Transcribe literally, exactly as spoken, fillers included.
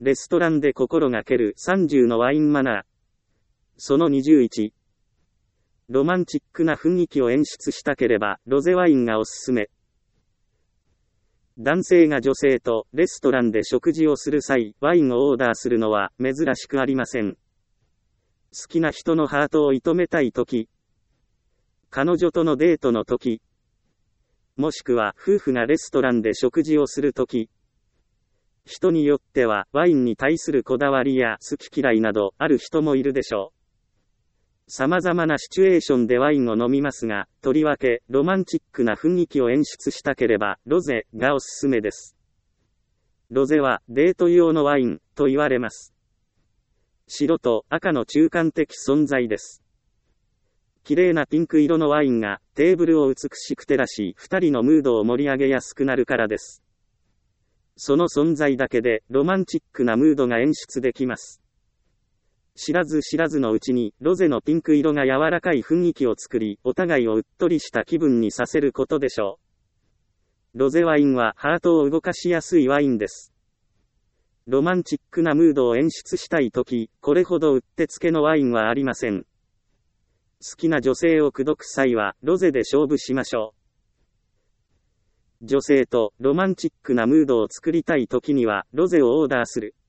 レストランで心がけるさんじゅうのワインマナー。そのにじゅういち。ロマンチックな雰囲気を演出したければ、ロゼワインがおすすめ。男性が女性とレストランで食事をする際、ワインをオーダーするのは珍しくありません。好きな人のハートを射止めたいとき、彼女とのデートのとき、もしくは夫婦がレストランで食事をするとき、人によってはワインに対するこだわりや好き嫌いなどある人もいるでしょう。様々なシチュエーションでワインを飲みますが、とりわけロマンチックな雰囲気を演出したければロゼがおすすめです。ロゼはデート用のワインと言われます。白と赤の中間的存在です。綺麗なピンク色のワインがテーブルを美しく照らし、二人のムードを盛り上げやすくなるからです。その存在だけでロマンチックなムードが演出できます。知らず知らずのうちにロゼのピンク色が柔らかい雰囲気を作り、お互いをうっとりした気分にさせることでしょう。ロゼワインはハートを動かしやすいワインです。ロマンチックなムードを演出したいとき、これほどうってつけのワインはありません。好きな女性を口説く際はロゼで勝負しましょう。女性とロマンチックなムードを作りたいときにはロゼをオーダーする。